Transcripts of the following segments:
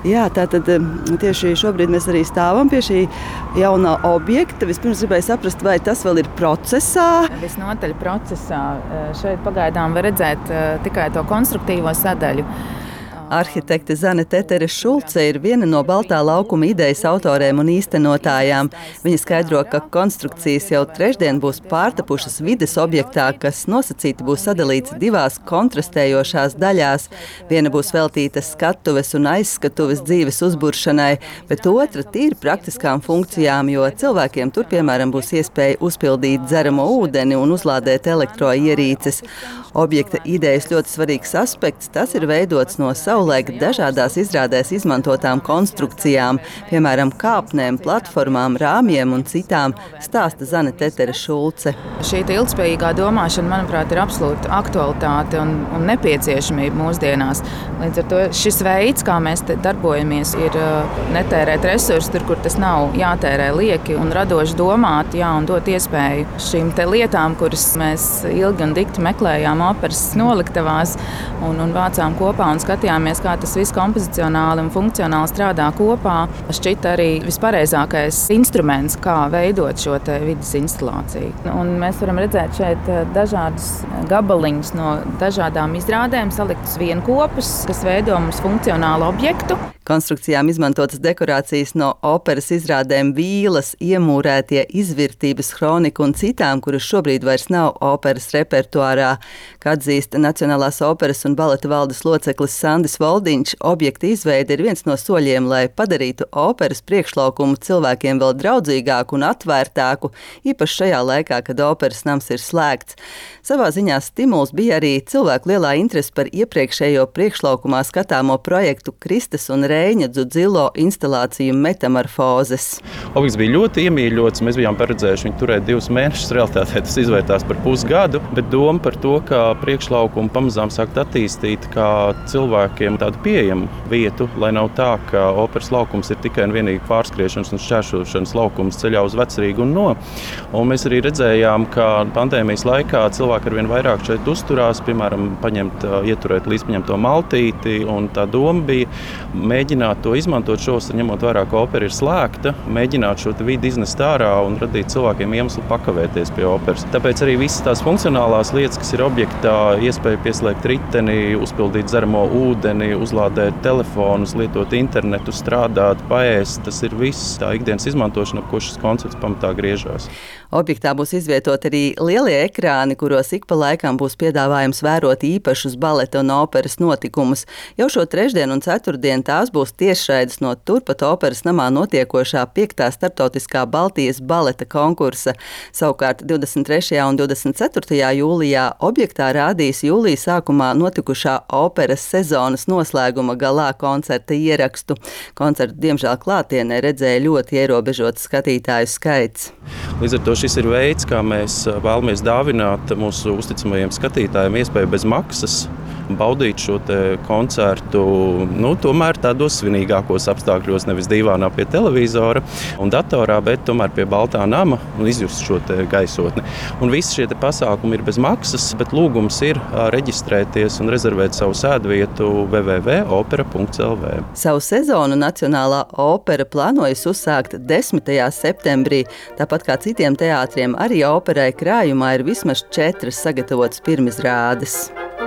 Jā, tātad tieši šobrīd mēs arī stāvam pie šī jaunā objekta. Vispirms gribēju saprast, vai tas vēl ir procesā? Visnotaļ procesā. Šeit pagaidām var redzēt tikai to konstruktīvo sadaļu. Arhitekte Zane Tetere Šulce ir viena no Baltā laukuma idejas autorēm un īstenotājām. Viņa skaidro, ka konstrukcijas jau trešdien būs pārtapušas vides objektā, kas nosacīti būs sadalīts divās kontrastējošās daļās. Viena būs veltīta skatuves un aizskatuves dzīves uzburšanai, bet otra tīri praktiskām funkcijām, jo cilvēkiem tur, piemēram, būs iespēja uzpildīt dzeramo ūdeni un uzlādēt elektroierīces. Objekta idejas ļoti svarīgs aspekts, tas ir veidots no savulaik dažādās izrādēs izmantotām konstrukcijām, piemēram, kāpnēm, platformām, rāmjiem un citām, stāsta Zane Tetere Šulce. Šī ilgspējīgā domāšana, manuprāt, ir absolūta aktualitāte un nepieciešamība mūsdienās. Līdz ar to šis veids, kā mēs darbojamies, ir netērēt resursus tur, kur tas nav jātērē lieki un radoši domāt, un dot iespēju šīm te lietām, kuras mēs ilgi un dikti meklējām operas noliktavās un vācām kopā un skatījāmies, kā tas viss kompozicionāli un funkcionāli strādā kopā. Šķita arī vispareizākais instruments, kā veidot šo te vidas instalāciju. Un mēs varam redzēt šeit dažādus gabaliņus no dažādām izrādēm saliktus vienkopus, kas veido mums funkcionālu objektu. Konstrukcijām izmantotas dekorācijas no operas izrādēm Vīlas, iemūrētie izvirtības Hronika un citām, kuras šobrīd vairs nav operas repertuārā. Kā atzīst Nacionālās operas un baleta valdes loceklis Sandis Voldiņš, objekta izveide ir viens no soļiem, lai padarītu operas priekšlaukumu cilvēkiem vēl draudzīgāku un atvērtāku, īpaši šajā laikā, kad operas nams ir slēgts. Savā ziņā stimuls bija arī cilvēku lielā interese par iepriekšējo priekšlaukumā skatāmo projektu Kristas un Rēņa Dzudzilo instalāciju Metamorfozes. Objekts bija ļoti iemīļots, mēs bijām paredzējuši viņu turēt 2 mēnešus, realitātē tas izvērtās par pusgadu, bet doma par to, ka priekšlaukumu pamazām sākt attīstīt kā cilvēkiem tādu pieejamu vietu, lai nav tā, ka operas laukums ir tikai un vienīgi pārskriešanas un šķēršošanas laukums ceļā uz Vecrīgu un no. Un mēs arī redzējām, ka pandēmijas laikā cilvēki arvien vairāk šeit uzturās, piemēram, ieturēt līdzpaņemto maltīti, un tā doma bija mēģināt to izmantot šos, ņemot vērā, ka opera ir slēgta, mēģināt šo vidi iznest ārā un radīt cilvēkiem iemeslu pakavēties pie operas. Tāpēc arī visas tās funkcionālās lietas, kas ir objektā, iespēja pieslēgt riteni, uzpildīt dzeramo ūdeni, uzlādēt telefonus, lietot internetu, strādāt, paēst, tas ir viss tā ikdienas izmantošana, ap ko šis koncepts pamatā griežās. Objektā būs izvietot arī lielie ekrāni, kuros ik pa laikam būs piedāvājums vērot īpašus baleta un operas notikumus. Jau šo trešdienu un ceturtdienu tās būs tiešraides no turpat operas namā notiekošā 5. starptautiskā Baltijas baleta konkursa. Savukārt 23. un 24. jūlijā objektā rādīs jūlija sākumā notikušā operas sezonas noslēguma galā koncerta ierakstu. Koncertu, diemžēl, klātienē redzēja ļoti ierobežots skatītāju skaits. Līdz ar to šis ir veids, kā mēs vēlamies dāvināt mūsu uzticamajiem skatītājiem iespēju bez maksas baudīt šo koncertu, tomēr tādos svinīgākos apstākļos, nevis dīvānā pie televizora un datorā, bet tomēr pie Baltā nama un izjust šo gaisotni. Un visi šie pasākumi ir bez maksas, bet lūgums ir reģistrēties un rezervēt savu sēdvietu www.opera.lv. Savu sezonu Nacionālā opera plānojas uzsākt 10. septembrī. Tāpat kā citiem teātriem, arī operai krājumā ir vismaz 4 sagatavotas pirmizrādes.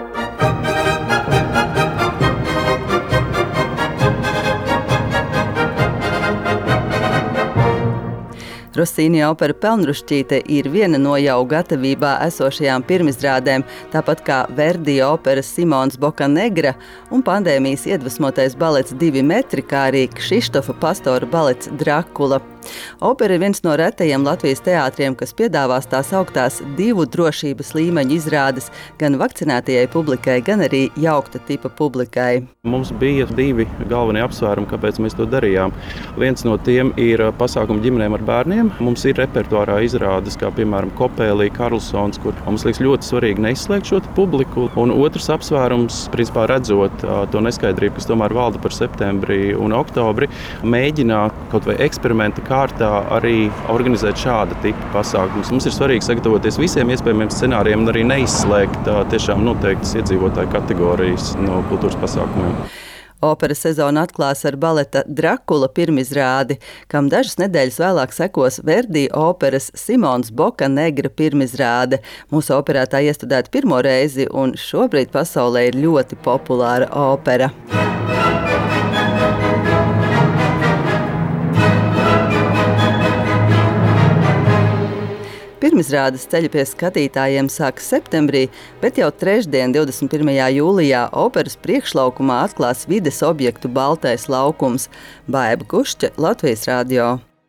Rossini opera Pelnrušķīte ir viena no jau gatavībā esošajām pirmizrādēm, tāpat kā Verdi opera Simons Boccanegra un pandēmijas iedvesmotais balets 2 metri, kā arī Kšištofa Pastora balets Drakula. Opera ir viens no retajiem Latvijas teātriem, kas piedāvās tās augtās 2 drošības līmeņa izrādes gan vakcinētajai publikai, gan arī jaukta tipa publikai. Mums bija 2 galvenie apsvērumi, kāpēc mēs to darījām. Viens no tiem ir pasākumu ģimenēm ar bērniem. Mums ir repertuārā izrādes, kā piemēram Kopēlija, Karlsons, kur mums liekas ļoti svarīgi neizslēgt šo publiku. Un otrs apsvērums, principā redzot to neskaidrību, kas tomēr valda par septembri un oktobri, mēģināt kaut vai eksperimenta kārtā arī organizēt šāda tipa pasākumus. Mums ir svarīgi sagatavoties visiem iespējamiem scenārijiem un arī neizslēgt tiešām noteiktas iedzīvotāju kategorijas no kultūras pasākumiem. Operas sezonu atklās ar baleta Drakula pirmizrādi, kam dažas nedēļas vēlāk sekos Verdi operas Simons Bokanegra pirmizrāde. Mūsu operā tā iestudēta pirmo reizi, un šobrīd pasaulē ir ļoti populāra opera. Pirmizrādes ceļa pie skatītājiem sākas septembrī, bet jau trešdien, 21. jūlijā, operas priekšlaukumā atklās vides objektu Baltais laukums. Baiba Kušķe, Latvijas radio.